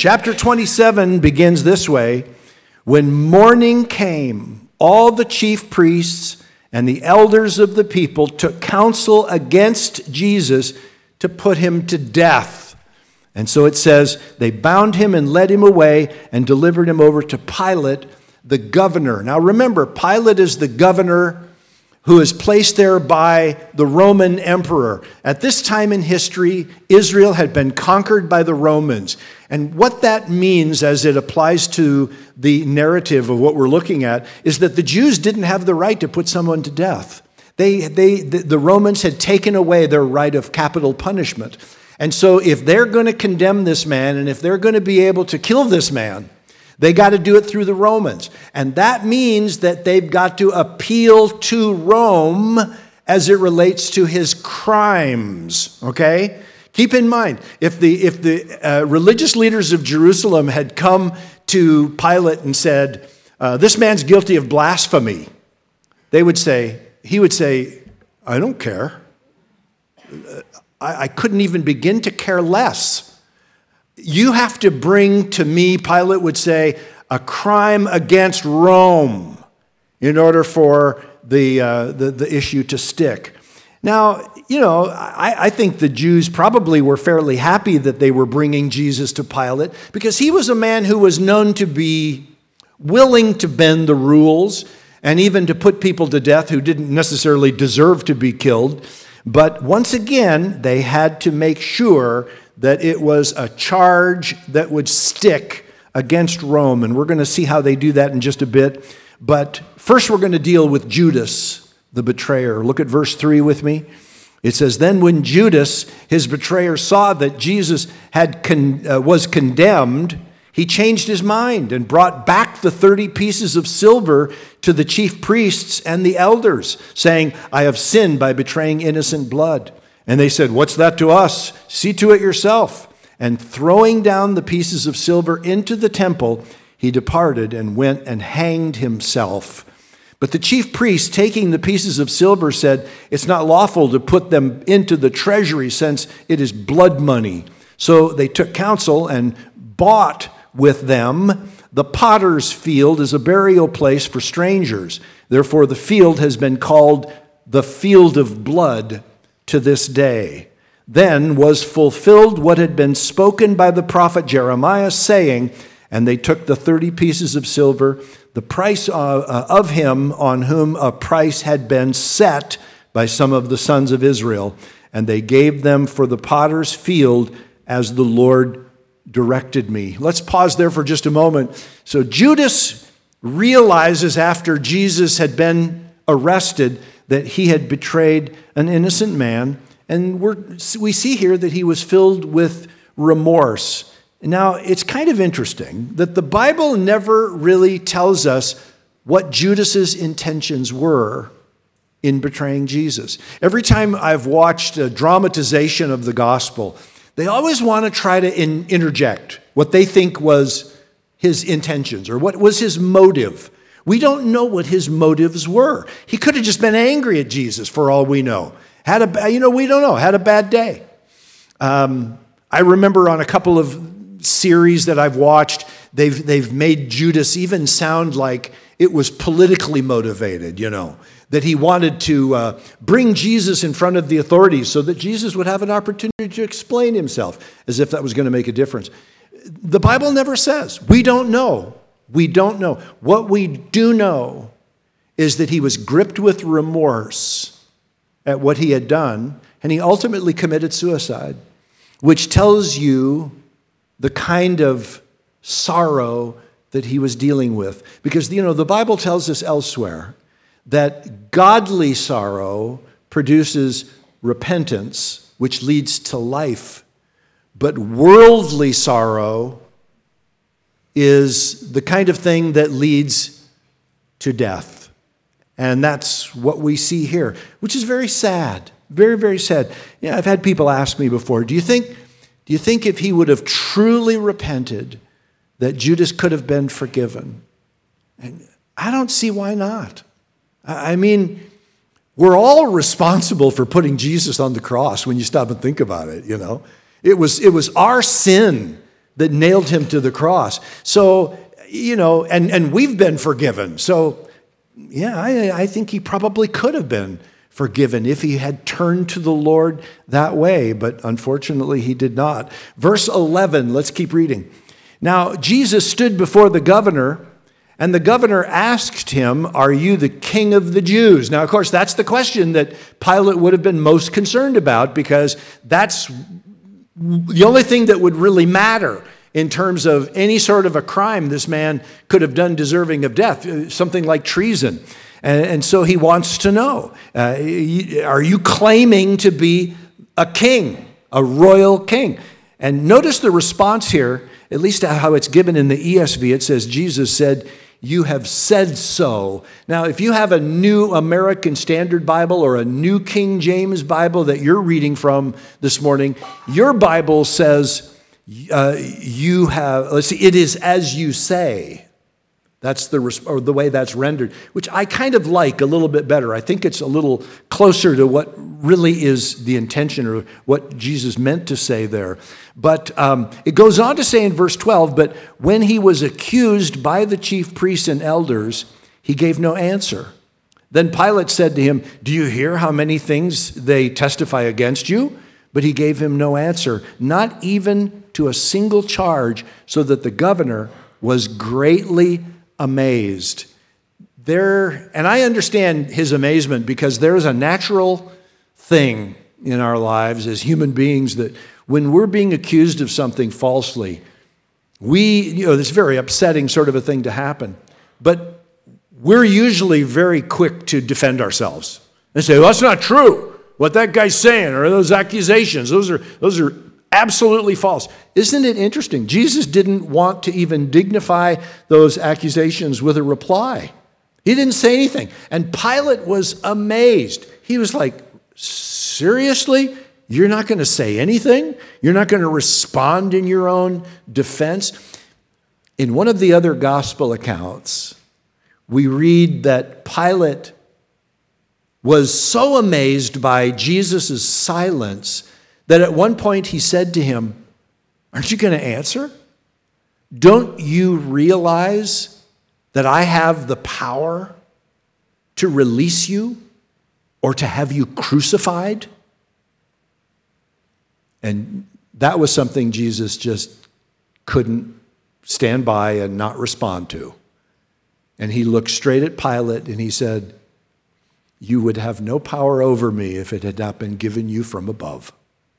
Chapter 27 begins this way. When morning came, all the chief priests and the elders of the people took counsel against Jesus to put him to death. And so it says, they bound him and led him away and delivered him over to Pilate, the governor. Now remember, Pilate is the governor who is placed there by the Roman emperor. At this time in history, Israel had been conquered by the Romans. And what that means as it applies to the narrative of what we're looking at is that the Jews didn't have the right to put someone to death. The Romans had taken away their right of capital punishment. And so if they're going to condemn this man and if they're going to be able to kill this man, they got to do it through the Romans. And that means that they've got to appeal to Rome as it relates to his crimes, okay? Keep in mind, if the religious leaders of Jerusalem had come to Pilate and said, this man's guilty of blasphemy, he would say, I don't care. I couldn't even begin to care less. You have to bring to me, Pilate would say, a crime against Rome in order for the issue to stick. Now, I think the Jews probably were fairly happy that they were bringing Jesus to Pilate because he was a man who was known to be willing to bend the rules and even to put people to death who didn't necessarily deserve to be killed. But once again, they had to make sure that it was a charge that would stick against Rome. And we're going to see how they do that in just a bit. But first we're going to deal with Judas, the betrayer. Look at verse 3 with me. It says, then when Judas, his betrayer, saw that Jesus was condemned, he changed his mind and brought back the 30 pieces of silver to the chief priests and the elders, saying, I have sinned by betraying innocent blood. And they said, what's that to us? See to it yourself. And throwing down the pieces of silver into the temple, he departed and went and hanged himself. But the chief priests, taking the pieces of silver, said, it's not lawful to put them into the treasury since it is blood money. So they took counsel and bought with them the potter's field as a burial place for strangers. Therefore, the field has been called the field of blood to this day. Then was fulfilled what had been spoken by the prophet Jeremiah, saying, and they took the 30 pieces of silver, the price of him on whom a price had been set by some of the sons of Israel, and they gave them for the potter's field as the Lord directed me. Let's pause there for just a moment. So Judas realizes after Jesus had been arrested that he had betrayed an innocent man, and we see here that he was filled with remorse. Now, it's kind of interesting that the Bible never really tells us what Judas's intentions were in betraying Jesus. Every time I've watched a dramatization of the gospel, they always want to try to interject what they think was his intentions or what was his motive. We don't know what his motives were. He could have just been angry at Jesus for all we know. We don't know, had a bad day. I remember on a couple of series that I've watched, they've made Judas even sound like it was politically motivated, that he wanted to bring Jesus in front of the authorities so that Jesus would have an opportunity to explain himself, as if that was going to make a difference. The Bible never says. We don't know. We don't know. What we do know is that he was gripped with remorse at what he had done, and he ultimately committed suicide, which tells you the kind of sorrow that he was dealing with. Because, the Bible tells us elsewhere that godly sorrow produces repentance, which leads to life. But worldly sorrow is the kind of thing that leads to death. And that's what we see here, which is very sad, very, very sad. I've had people ask me before, do you think if he would have truly repented that Judas could have been forgiven? And I don't see why not. I mean, we're all responsible for putting Jesus on the cross when you stop and think about it, It was our sin that nailed him to the cross. So, and we've been forgiven. So, yeah, I think he probably could have been forgiven if he had turned to the Lord that way, but unfortunately he did not. Verse 11, let's keep reading. Now, Jesus stood before the governor, and the governor asked him, "Are you the king of the Jews?" Now, of course, that's the question that Pilate would have been most concerned about, because that's the only thing that would really matter in terms of any sort of a crime this man could have done deserving of death, something like treason. And so he wants to know, are you claiming to be a king, a royal king? And notice the response here, at least how it's given in the ESV. It says, Jesus said, "You have said so." Now, if you have a New American Standard Bible or a New King James Bible that you're reading from this morning, your Bible says, it is as you say. That's the way that's rendered, which I kind of like a little bit better. I think it's a little closer to what really is the intention or what Jesus meant to say there. But it goes on to say in verse 12, "But when he was accused by the chief priests and elders, he gave no answer. Then Pilate said to him, 'Do you hear how many things they testify against you?' But he gave him no answer, not even to a single charge, so that the governor was greatly amazed." And I understand his amazement, because there's a natural thing in our lives as human beings that when we're being accused of something falsely, it's a very upsetting sort of a thing to happen. But we're usually very quick to defend ourselves and say, "Well, that's not true. What that guy's saying, or those accusations, those are absolutely false." Isn't it interesting? Jesus didn't want to even dignify those accusations with a reply. He didn't say anything. And Pilate was amazed. He was like, "Seriously? You're not going to say anything? You're not going to respond in your own defense?" In one of the other gospel accounts, we read that Pilate was so amazed by Jesus' silence that at one point he said to him, "Aren't you going to answer? Don't you realize that I have the power to release you or to have you crucified?" And that was something Jesus just couldn't stand by and not respond to. And he looked straight at Pilate and he said, "You would have no power over me if it had not been given you from above."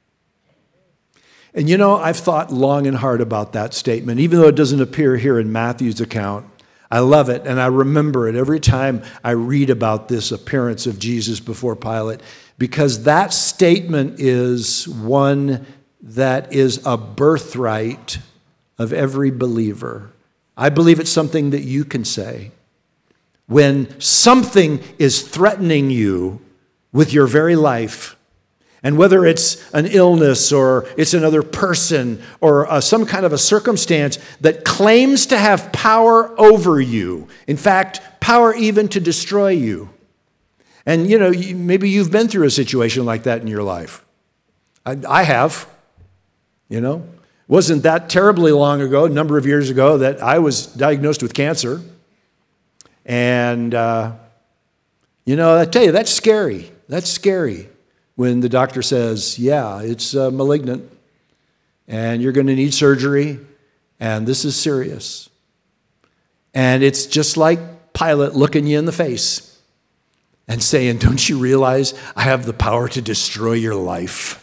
And I've thought long and hard about that statement, even though it doesn't appear here in Matthew's account. I love it, and I remember it every time I read about this appearance of Jesus before Pilate, because that statement is one that is a birthright of every believer. I believe it's something that you can say. When something is threatening you with your very life, and whether it's an illness or it's another person or some kind of a circumstance that claims to have power over you, in fact, power even to destroy you. And maybe you've been through a situation like that in your life. I have. Wasn't that terribly long ago, a number of years ago, that I was diagnosed with cancer. And, I tell you, that's scary. That's scary when the doctor says, "Yeah, it's malignant, and you're going to need surgery, and this is serious." And it's just like Pilate looking you in the face and saying, "Don't you realize I have the power to destroy your life?"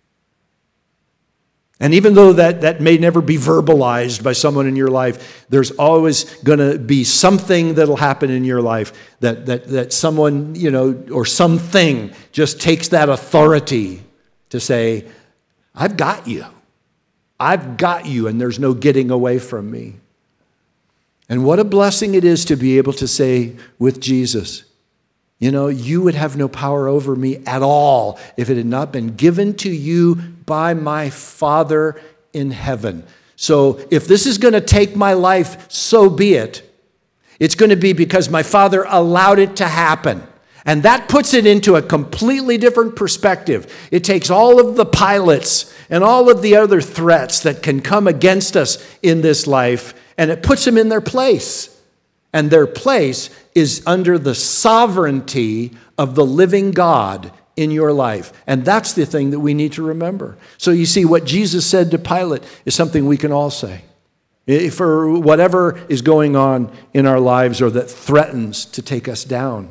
And even though that may never be verbalized by someone in your life, there's always going to be something that'll happen in your life that someone, or something just takes that authority to say, "I've got you. I've got you, and there's no getting away from me." And what a blessing it is to be able to say with Jesus, "You would have no power over me at all if it had not been given to you by my Father in heaven." So if this is going to take my life, so be it. It's going to be because my Father allowed it to happen. And that puts it into a completely different perspective. It takes all of the Pilates and all of the other threats that can come against us in this life, and it puts them in their place. And their place is under the sovereignty of the living God in your life. And that's the thing that we need to remember. So you see, what Jesus said to Pilate is something we can all say. For whatever is going on in our lives or that threatens to take us down.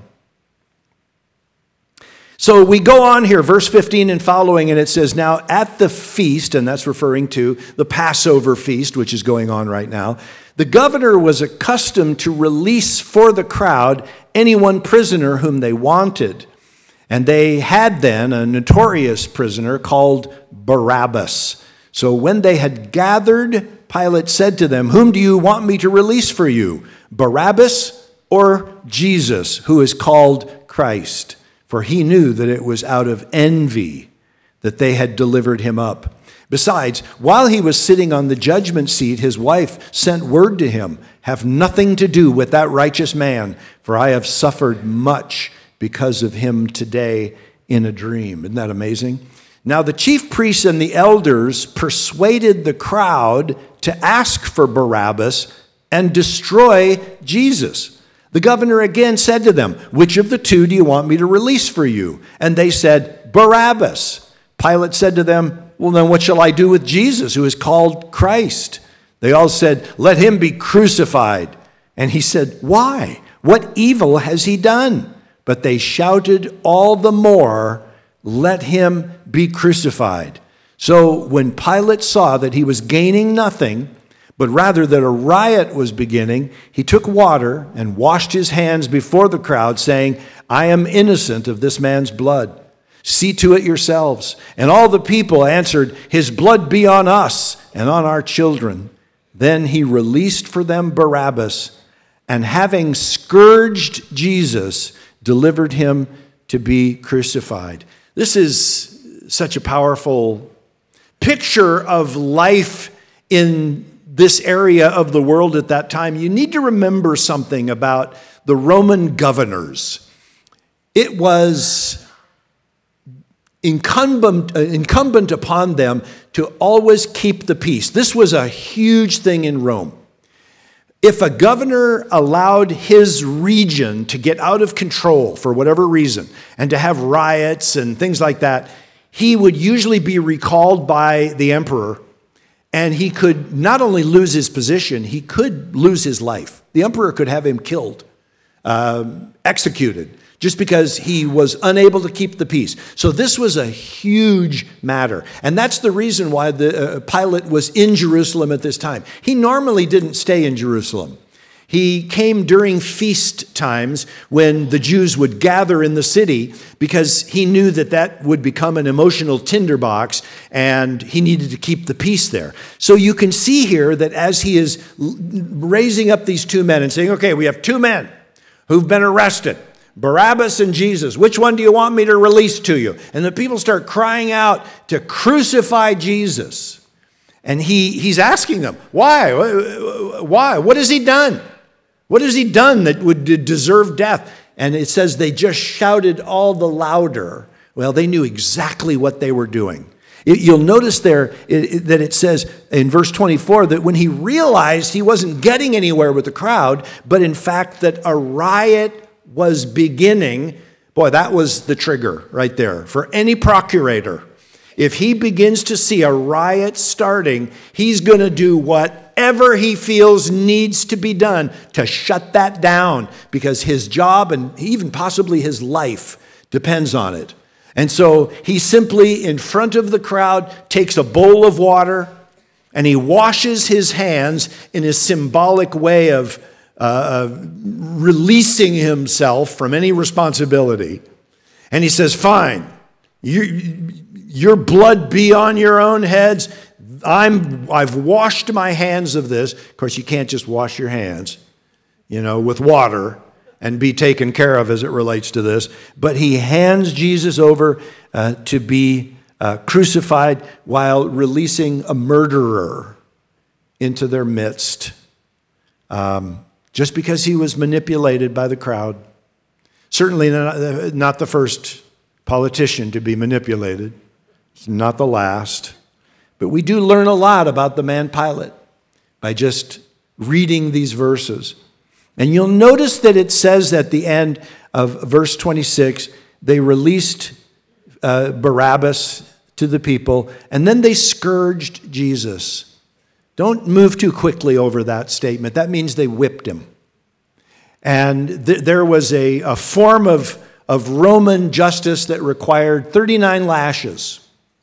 So we go on here, verse 15 and following, and it says, now at the feast, and that's referring to the Passover feast, which is going on right now, the governor was accustomed to release for the crowd any one prisoner whom they wanted. And they had then a notorious prisoner called Barabbas. So when they had gathered, Pilate said to them, whom do you want me to release for you, Barabbas or Jesus, who is called Christ? For he knew that it was out of envy that they had delivered him up. Besides, while he was sitting on the judgment seat, his wife sent word to him, have nothing to do with that righteous man, for I have suffered much because of him today in a dream. Isn't that amazing? Now the chief priests and the elders persuaded the crowd to ask for Barabbas and destroy Jesus. The governor again said to them, which of the two do you want me to release for you? And they said, Barabbas. Pilate said to them, well, then what shall I do with Jesus, who is called Christ? They all said, let him be crucified. And he said, why? What evil has he done? But they shouted all the more, let him be crucified. So when Pilate saw that he was gaining nothing, but rather that a riot was beginning, he took water and washed his hands before the crowd, saying, I am innocent of this man's blood. See to it yourselves. And all the people answered, his blood be on us and on our children. Then he released for them Barabbas, and having scourged Jesus, delivered him to be crucified. This is such a powerful picture of life in this area of the world at that time. You need to remember something about the Roman governors. It was incumbent upon them to always keep the peace. This was a huge thing in Rome. If a governor allowed his region to get out of control for whatever reason and to have riots and things like that, he would usually be recalled by the emperor. And he could not only lose his position, he could lose his life. The emperor could have him killed, executed, just because he was unable to keep the peace. So this was a huge matter. And that's the reason why Pilate was in Jerusalem at this time. He normally didn't stay in Jerusalem. He came during feast times when the Jews would gather in the city, because he knew that that would become an emotional tinderbox and he needed to keep the peace there. So you can see here that as he is raising up these two men and saying, okay, we have two men who've been arrested, Barabbas and Jesus. Which one do you want me to release to you? And the people start crying out to crucify Jesus. And he's asking them, why? Why? What has he done? What has he done that would deserve death? And it says they just shouted all the louder. Well, they knew exactly what they were doing. You'll notice there that it says in verse 24 that when he realized he wasn't getting anywhere with the crowd, but in fact that a riot was beginning, boy, that was the trigger right there for any procurator. If he begins to see a riot starting, he's going to do whatever he feels needs to be done to shut that down, because his job and even possibly his life depends on it. And so he simply, in front of the crowd, takes a bowl of water and he washes his hands in a symbolic way of releasing himself from any responsibility. And he says, fine, your blood be on your own heads. I've washed my hands of this. Of course, you can't just wash your hands, with water and be taken care of as it relates to this. But he hands Jesus over to be crucified while releasing a murderer into their midst, just because he was manipulated by the crowd. Certainly not the first politician to be manipulated. It's not the last. But we do learn a lot about the man Pilate by just reading these verses. And you'll notice that it says at the end of verse 26, they released Barabbas to the people, and then they scourged Jesus. Don't move too quickly over that statement. That means they whipped him. And there was a form of Roman justice that required 39 lashes.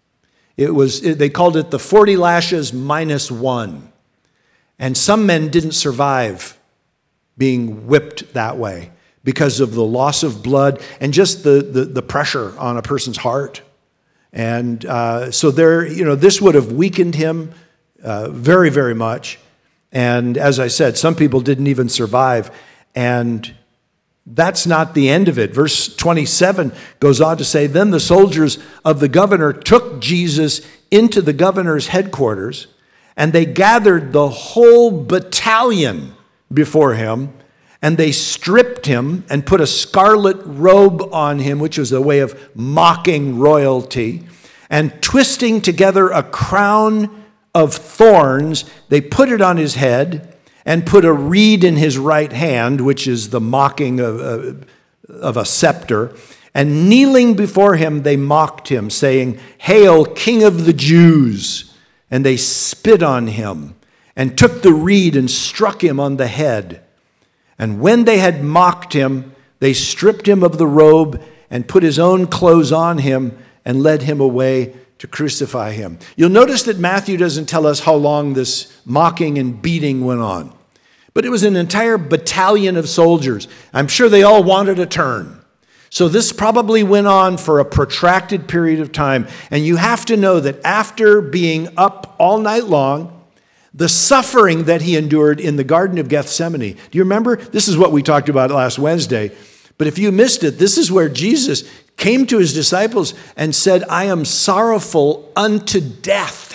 They called it the 40 lashes minus one. And some men didn't survive being whipped that way because of the loss of blood and just the pressure on a person's heart. And so this would have weakened him very, very much. And as I said, some people didn't even survive. And that's not the end of it. Verse 27 goes on to say, then the soldiers of the governor took Jesus into the governor's headquarters, and they gathered the whole battalion before him, and they stripped him and put a scarlet robe on him, which was a way of mocking royalty, and twisting together a crown of thorns, they put it on his head and put a reed in his right hand, which is the mocking of a scepter. And kneeling before him, they mocked him, saying, "Hail, King of the Jews!" And they spit on him and took the reed and struck him on the head. And when they had mocked him, they stripped him of the robe and put his own clothes on him and led him away to crucify him. You'll notice that Matthew doesn't tell us how long this mocking and beating went on. But it was an entire battalion of soldiers. I'm sure they all wanted a turn. So this probably went on for a protracted period of time. And you have to know that after being up all night long, the suffering that he endured in the Garden of Gethsemane. Do you remember? This is what we talked about last Wednesday. But if you missed it, this is where Jesus came to his disciples and said, "I am sorrowful unto death."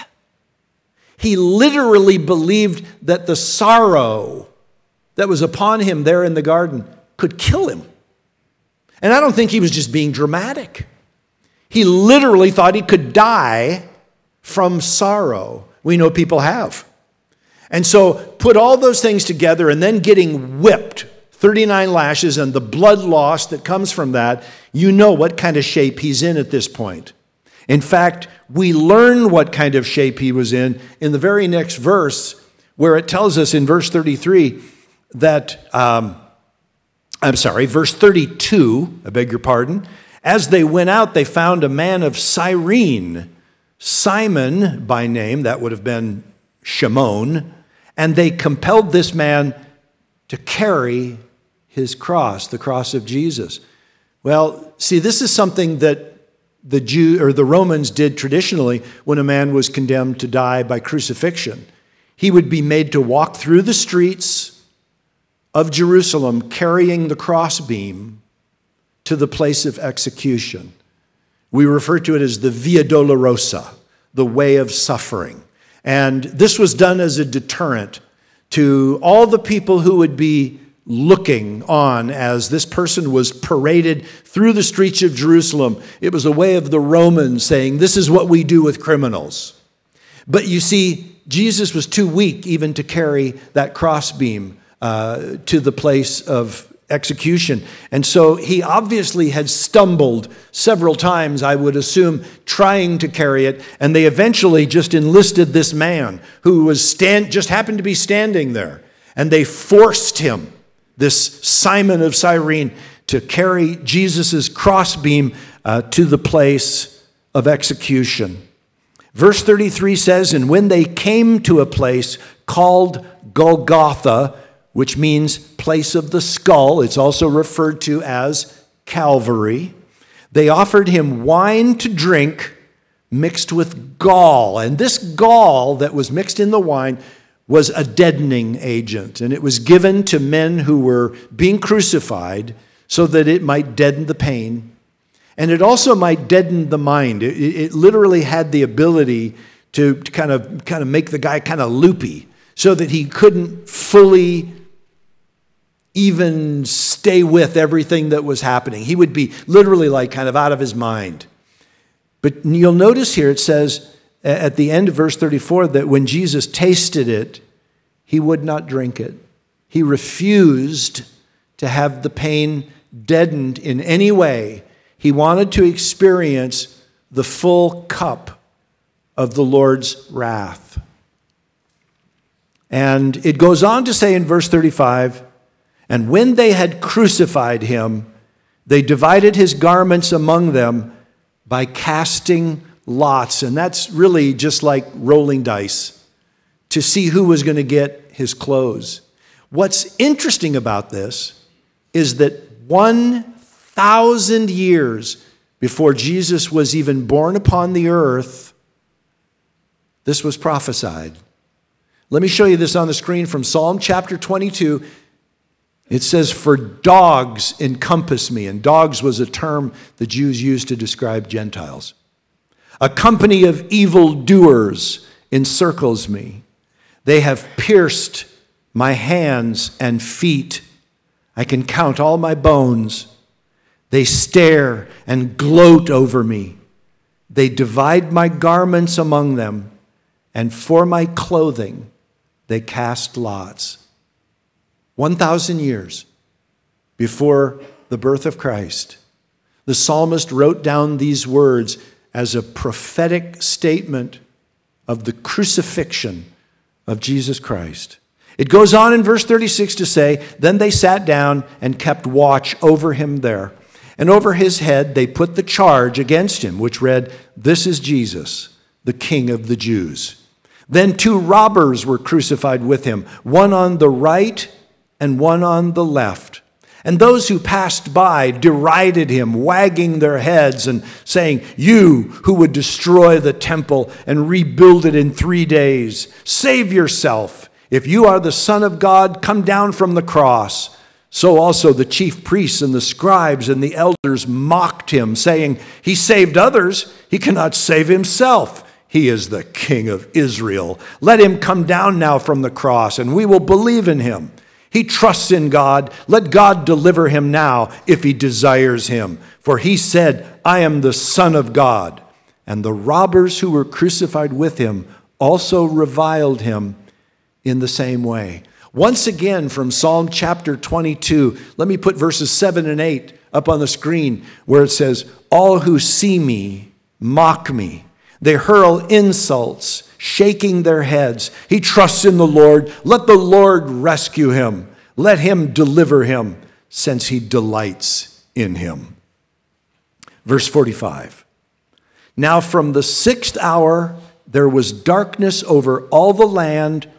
He literally believed that the sorrow that was upon him there in the garden could kill him. And I don't think he was just being dramatic. He literally thought he could die from sorrow. We know people have. And so put all those things together and then getting whipped, 39 lashes and the blood loss that comes from that, you know what kind of shape he's in at this point. In fact, we learn what kind of shape he was in the very next verse, where it tells us in verse 33 that, verse 32, I beg your pardon. As they went out, they found a man of Cyrene, Simon by name, that would have been Shimon, and they compelled this man to carry his cross, the cross of Jesus. Well, see, this is something that the Romans did traditionally when a man was condemned to die by crucifixion. He would be made to walk through the streets of Jerusalem carrying the crossbeam to the place of execution. We refer to it as the Via Dolorosa, the way of suffering. And this was done as a deterrent to all the people who would be looking on as this person was paraded through the streets of Jerusalem. It was a way of the Romans saying, this is what we do with criminals. But you see, Jesus was too weak even to carry that crossbeam to the place of execution. And so he obviously had stumbled several times, I would assume, trying to carry it. And they eventually just enlisted this man who was just happened to be standing there. And they forced him, this Simon of Cyrene, to carry Jesus' crossbeam to the place of execution. Verse 33 says, and when they came to a place called Golgotha, which means place of the skull, it's also referred to as Calvary, they offered him wine to drink mixed with gall. And this gall that was mixed in the wine was a deadening agent, and it was given to men who were being crucified so that it might deaden the pain, and it also might deaden the mind. It literally had the ability to kind of make the guy kind of loopy so that he couldn't fully even stay with everything that was happening. He would be literally like kind of out of his mind. But you'll notice here it says at the end of verse 34 that when Jesus tasted it, he would not drink it. He refused to have the pain deadened in any way. He wanted to experience the full cup of the Lord's wrath. And it goes on to say in verse 35, and when they had crucified him, they divided his garments among them by casting lots. And that's really just like rolling dice to see who was going to get his clothes. What's interesting about this is that 1,000 years before Jesus was even born upon the earth, this was prophesied. Let me show you this on the screen from Psalm chapter 22. It says, for dogs encompass me. And dogs was a term the Jews used to describe Gentiles. A company of evildoers encircles me. They have pierced my hands and feet. I can count all my bones. They stare and gloat over me. They divide my garments among them, and for my clothing they cast lots. 1,000 years before the birth of Christ, the psalmist wrote down these words as a prophetic statement of the crucifixion of Jesus Christ. It goes on in verse 36 to say, then they sat down and kept watch over him there. And over his head they put the charge against him, which read, this is Jesus, the King of the Jews. Then 2 robbers were crucified with him, one on the right and one on the left. And those who passed by derided him, wagging their heads and saying, you who would destroy the temple and rebuild it in 3 days, save yourself. If you are the Son of God, come down from the cross. So also the chief priests and the scribes and the elders mocked him, saying, he saved others, he cannot save himself. He is the King of Israel. Let him come down now from the cross, and we will believe in him. He trusts in God. Let God deliver him now if he desires him. For he said, I am the Son of God. And the robbers who were crucified with him also reviled him in the same way. Once again from Psalm chapter 22, let me put verses 7 and 8 up on the screen where it says, all who see me mock me. They hurl insults, shaking their heads. He trusts in the Lord. Let the Lord rescue him. Let him deliver him, since he delights in him. Verse 45. Now from the 6th hour there was darkness over all the land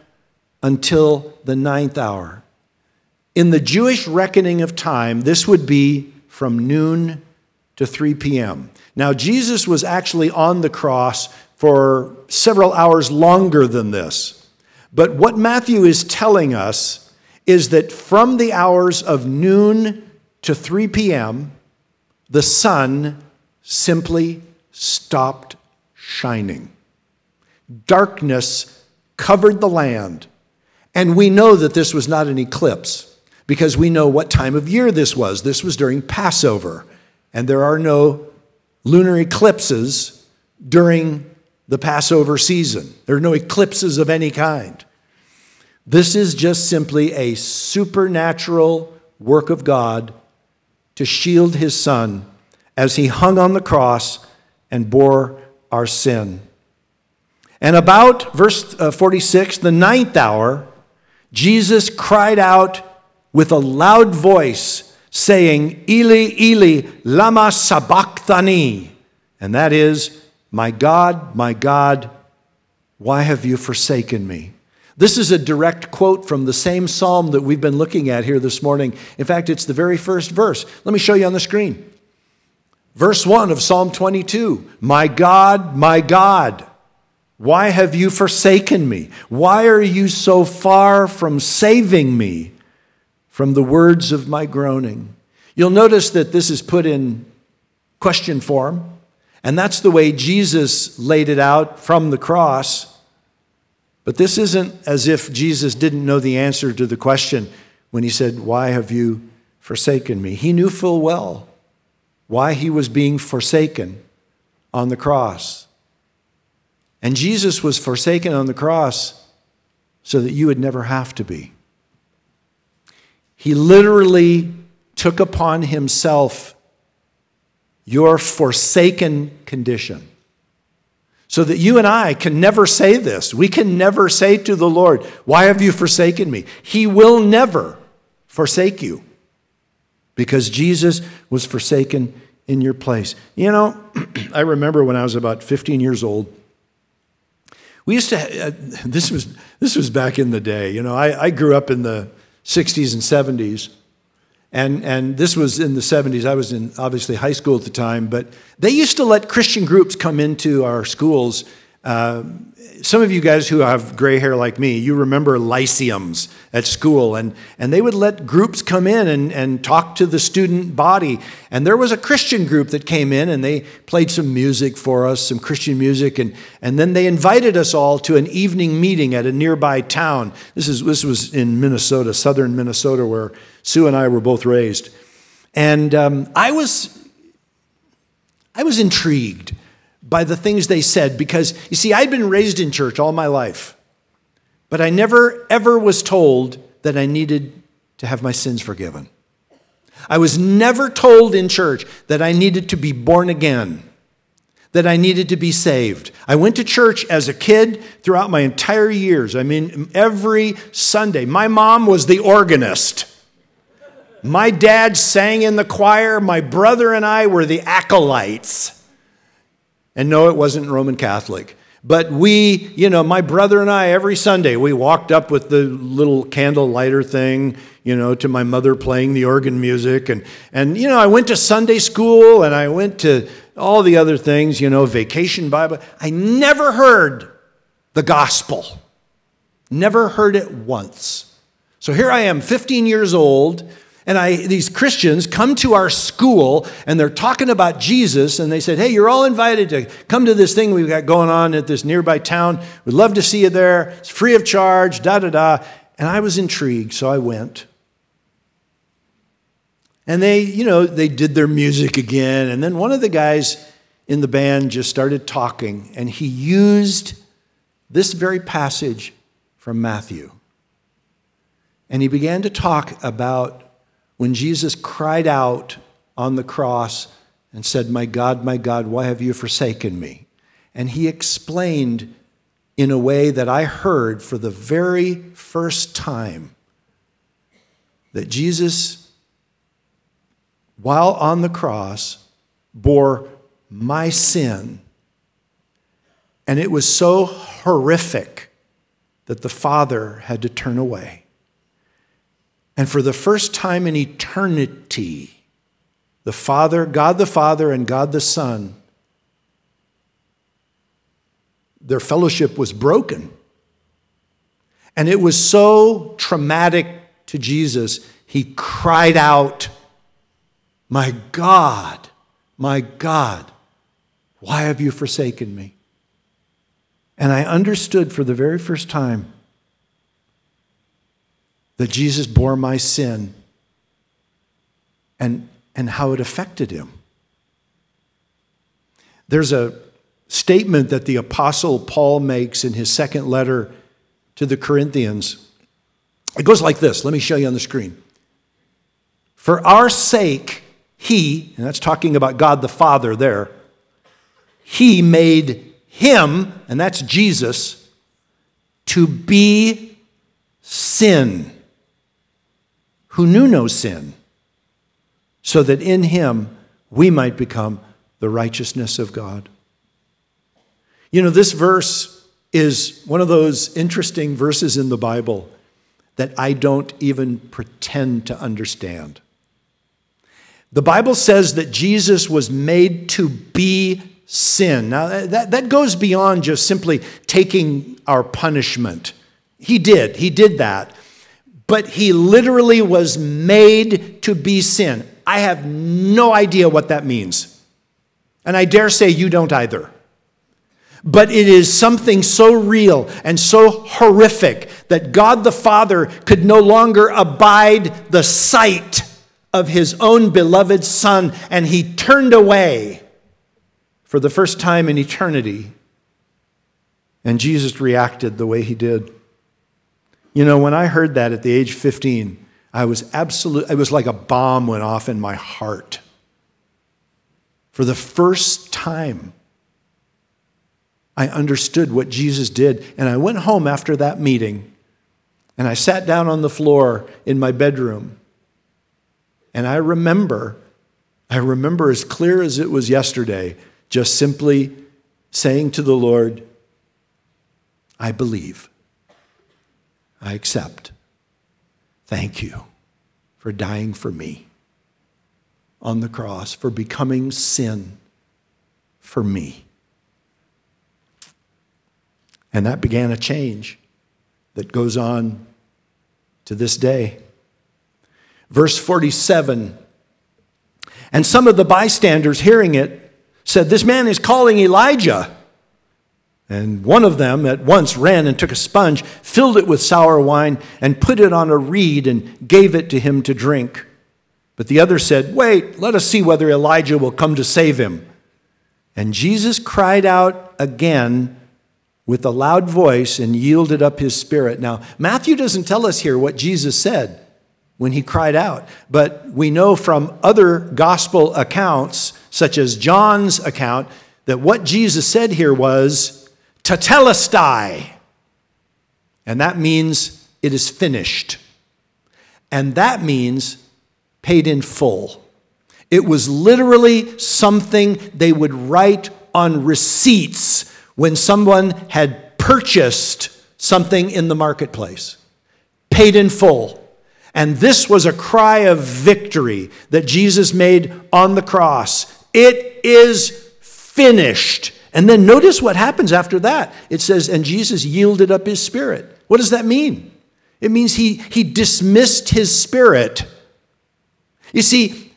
until the 9th hour. In the Jewish reckoning of time, this would be from noon to 3 p.m. Now, Jesus was actually on the cross for several hours longer than this. But what Matthew is telling us is that from the hours of noon to 3 p.m., the sun simply stopped shining. Darkness covered the land. And we know that this was not an eclipse because we know what time of year this was. This was during Passover. And there are no lunar eclipses during the Passover season. There are no eclipses of any kind. This is just simply a supernatural work of God to shield his Son as he hung on the cross and bore our sin. And about, verse 46, the 9th hour, Jesus cried out with a loud voice, saying, Eli, Eli, lama sabachthani. And that is, my God, why have you forsaken me? This is a direct quote from the same psalm that we've been looking at here this morning. In fact, it's the very first verse. Let me show you on the screen. Verse 1 of Psalm 22, my God, why have you forsaken me? Why are you so far from saving me from the words of my groaning? You'll notice that this is put in question form, and that's the way Jesus laid it out from the cross. But this isn't as if Jesus didn't know the answer to the question when he said, why have you forsaken me. He knew full well why he was being forsaken on the cross. And Jesus was forsaken on the cross so that you would never have to be. He literally took upon himself your forsaken condition so that you and I can never say this. We can never say to the Lord, "Why have you forsaken me?" He will never forsake you because Jesus was forsaken in your place. You know, I remember when I was about 15 years old, we used to, this was back in the day. You know, I grew up in the 60s and 70s, and this was in the 70s. I was in, obviously, high school at the time, but they used to let Christian groups come into our schools. Some of you guys who have gray hair like me, you remember lyceums at school, and they would let groups come in and talk to the student body. And there was a Christian group that came in, and they played some music for us, some Christian music, and then they invited us all to an evening meeting at a nearby town. This was in Minnesota, southern Minnesota, where Sue and I were both raised. And I was intrigued by the things they said, because, you see, I'd been raised in church all my life, but I never, ever was told that I needed to have my sins forgiven. I was never told in church that I needed to be born again, that I needed to be saved. I went to church as a kid throughout my entire years. I mean, every Sunday. My mom was the organist. My dad sang in the choir. My brother and I were the acolytes. And no, it wasn't Roman Catholic. But we, my brother and I, every Sunday, we walked up with the little candle lighter thing, to my mother playing the organ music. And I went to Sunday school, and I went to all the other things, Vacation Bible. I never heard the gospel. Never heard it once. So here I am, 15 years old, and these Christians come to our school, and they're talking about Jesus, and they said, "Hey, you're all invited to come to this thing we've got going on at this nearby town. We'd love to see you there. It's free of charge, da-da-da." And I was intrigued, so I went. And they did their music again, and then one of the guys in the band just started talking, and he used this very passage from Matthew. And he began to talk about when Jesus cried out on the cross and said, my God, why have you forsaken me?" And he explained in a way that I heard for the very first time that Jesus, while on the cross, bore my sin. And it was so horrific that the Father had to turn away. And for the first time in eternity, God the Father and God the Son, their fellowship was broken. And it was so traumatic to Jesus, he cried out, my God, why have you forsaken me?" And I understood for the very first time that Jesus bore my sin and how it affected him. There's a statement that the Apostle Paul makes in his second letter to the Corinthians. It goes like this. Let me show you on the screen. "For our sake, he," and that's talking about God the Father there, "he made him," and that's Jesus, "to be sin, who knew no sin, so that in him we might become the righteousness of God." This verse is one of those interesting verses in the Bible that I don't even pretend to understand. The Bible says that Jesus was made to be sin. Now, that goes beyond just simply taking our punishment. He did that. But he literally was made to be sin. I have no idea what that means. And I dare say you don't either. But it is something so real and so horrific that God the Father could no longer abide the sight of his own beloved Son, and he turned away for the first time in eternity. And Jesus reacted the way he did. You know, when I heard that at the age of 15, it was like a bomb went off in my heart. For the first time, I understood what Jesus did. And I went home after that meeting, and I sat down on the floor in my bedroom. And I remember as clear as it was yesterday, just simply saying to the Lord, I believe. I accept. Thank you for dying for me on the cross, for becoming sin for me. And that began a change that goes on to this day. Verse 47, and some of the bystanders hearing it said, this man is calling Elijah. And one of them at once ran and took a sponge, filled it with sour wine, and put it on a reed and gave it to him to drink. But the other said, wait, let us see whether Elijah will come to save him. And Jesus cried out again with a loud voice and yielded up his spirit. Now, Matthew doesn't tell us here what Jesus said when he cried out, but we know from other gospel accounts, such as John's account, that what Jesus said here was, tetelestai. And that means it is finished. And that means paid in full. It was literally something they would write on receipts when someone had purchased something in the marketplace. Paid in full. And this was a cry of victory that Jesus made on the cross. It is finished. And then notice what happens after that. It says, and Jesus yielded up his spirit. What does that mean? It means he dismissed his spirit. You see,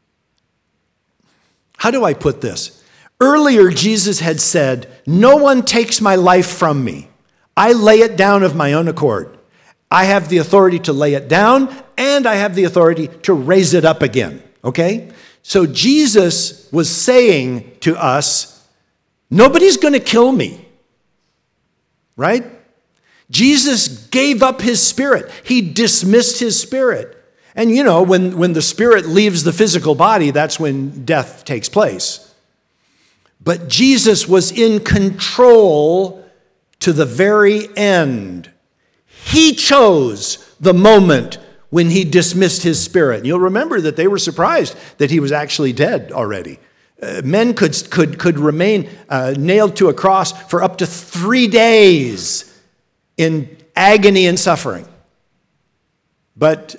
how do I put this? Earlier, Jesus had said, no one takes my life from me. I lay it down of my own accord. I have the authority to lay it down, and I have the authority to raise it up again. Okay? So Jesus was saying to us, nobody's going to kill me. Right? Jesus gave up his spirit. He dismissed his spirit. And you know, when the spirit leaves the physical body, that's when death takes place. But Jesus was in control to the very end. He chose the moment when he dismissed his spirit. And you'll remember that they were surprised that he was actually dead already. Men could remain nailed to a cross for up to 3 days in agony and suffering. But,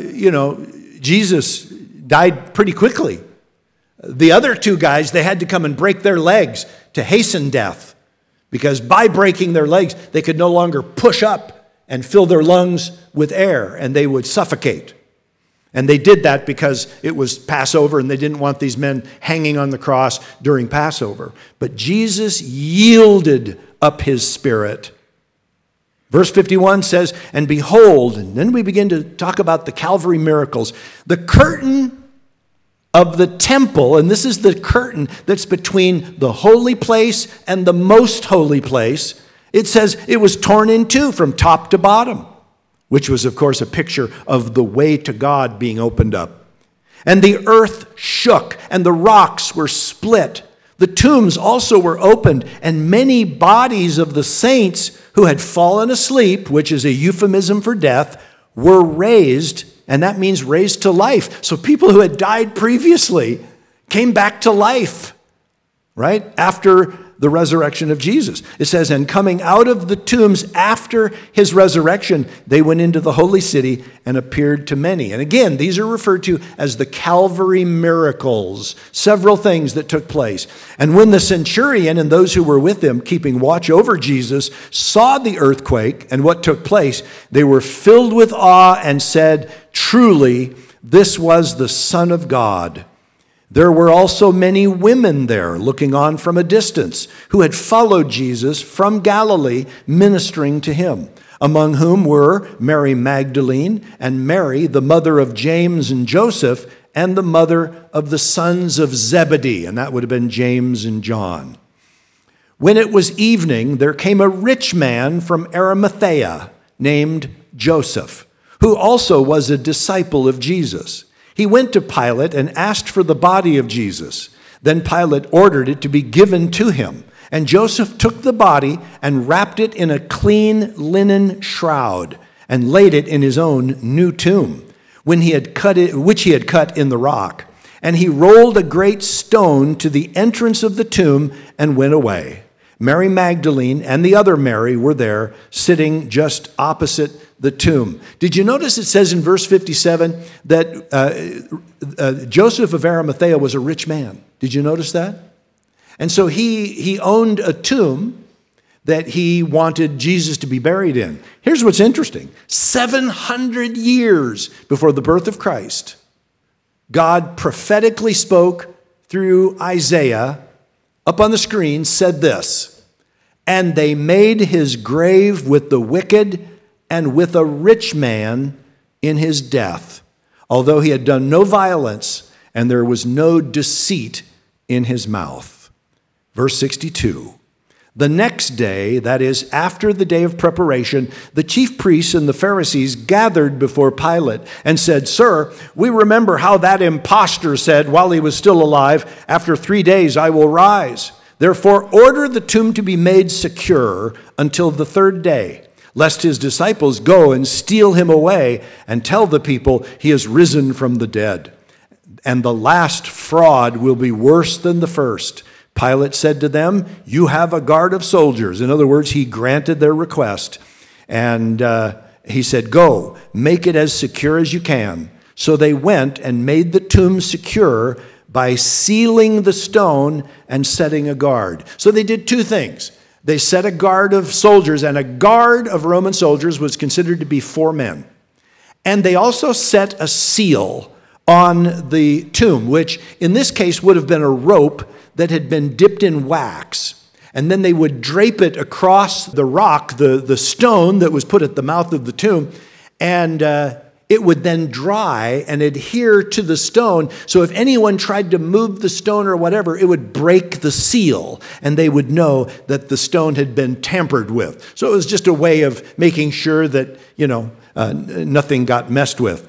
Jesus died pretty quickly. The other two guys, they had to come and break their legs to hasten death, because by breaking their legs, they could no longer push up and fill their lungs with air, and they would suffocate. And they did that because it was Passover, and they didn't want these men hanging on the cross during Passover. But Jesus yielded up his spirit. Verse 51 says, and behold, and then we begin to talk about the Calvary miracles. The curtain of the temple, and this is the curtain that's between the holy place and the most holy place, it says it was torn in two from top to bottom, which was, of course, a picture of the way to God being opened up. And the earth shook, and the rocks were split. The tombs also were opened, and many bodies of the saints who had fallen asleep, which is a euphemism for death, were raised, and that means raised to life. So people who had died previously came back to life, right, after the resurrection of Jesus. It says, and coming out of the tombs after his resurrection, they went into the holy city and appeared to many. And again, these are referred to as the Calvary miracles, several things that took place. And when the centurion and those who were with him, keeping watch over Jesus, saw the earthquake and what took place, they were filled with awe and said, truly, this was the Son of God. There were also many women there looking on from a distance who had followed Jesus from Galilee, ministering to him. among whom were Mary Magdalene and Mary, the mother of James and Joseph, and the mother of the sons of Zebedee, and that would have been James and John. When it was evening, there came a rich man from Arimathea named Joseph, who also was a disciple of Jesus. He went to Pilate and asked for the body of Jesus. Then Pilate ordered it to be given to him. And Joseph took the body and wrapped it in a clean linen shroud and laid it in his own new tomb, which he had cut in the rock. And he rolled a great stone to the entrance of the tomb and went away. Mary Magdalene and the other Mary were there, sitting just opposite the tomb. Did you notice it says in verse 57 that Joseph of Arimathea was a rich man? Did you notice that? And so he owned a tomb that he wanted Jesus to be buried in. Here's what's interesting. 700 years before the birth of Christ, God prophetically spoke through Isaiah, up on the screen, said this, "And they made his grave with the wicked and with a rich man in his death, although he had done no violence and there was no deceit in his mouth." Verse 62, the next day, that is, after the day of preparation, the chief priests and the Pharisees gathered before Pilate and said, "Sir, we remember how that impostor said while he was still alive, 'After 3 days I will rise.' Therefore, order the tomb to be made secure until the 3rd day, lest his disciples go and steal him away and tell the people he has risen from the dead. And the last fraud will be worse than the first." Pilate said to them, "You have a guard of soldiers." In other words, he granted their request. And he said, "Go, make it as secure as you can." So they went and made the tomb secure by sealing the stone and setting a guard. So they did 2 things. They set a guard of soldiers, and a guard of Roman soldiers was considered to be 4 men. And they also set a seal on the tomb, which in this case would have been a rope that had been dipped in wax. And then they would drape it across the rock, the stone that was put at the mouth of the tomb, and it would then dry and adhere to the stone. So if anyone tried to move the stone or whatever, it would break the seal, and they would know that the stone had been tampered with. So it was just a way of making sure that, nothing got messed with.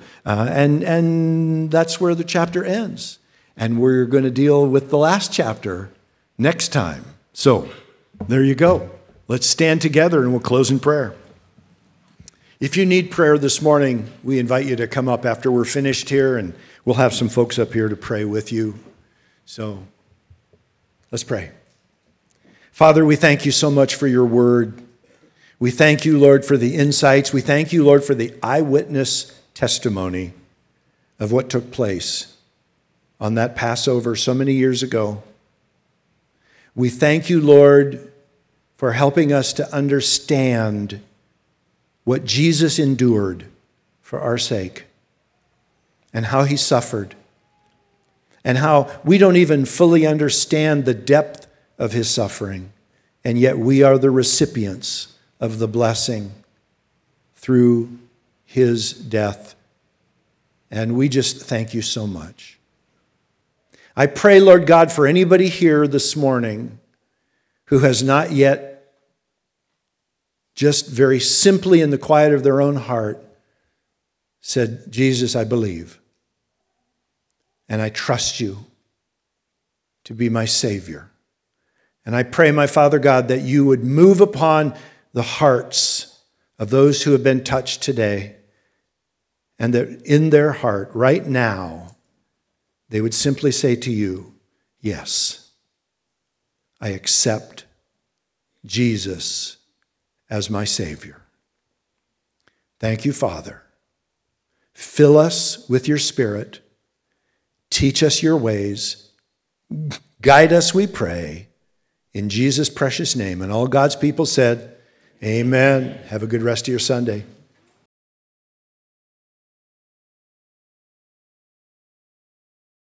And that's where the chapter ends. And we're going to deal with the last chapter next time. So there you go. Let's stand together and we'll close in prayer. If you need prayer this morning, we invite you to come up after we're finished here, and we'll have some folks up here to pray with you. So let's pray. Father, we thank you so much for your word. We thank you, Lord, for the insights. We thank you, Lord, for the eyewitness testimony of what took place on that Passover so many years ago. We thank you, Lord, for helping us to understand what Jesus endured for our sake and how he suffered and how we don't even fully understand the depth of his suffering, and yet we are the recipients of the blessing through his death. And we just thank you so much. I pray, Lord God, for anybody here this morning who has not yet, just very simply in the quiet of their own heart, said, "Jesus, I believe, and I trust you to be my Savior." And I pray, my Father God, that you would move upon the hearts of those who have been touched today, and that in their heart right now, they would simply say to you, "Yes, I accept Jesus as my Savior." Thank you, Father. Fill us with your Spirit. Teach us your ways. Guide us, we pray, in Jesus' precious name. And all God's people said, amen. Have a good rest of your Sunday.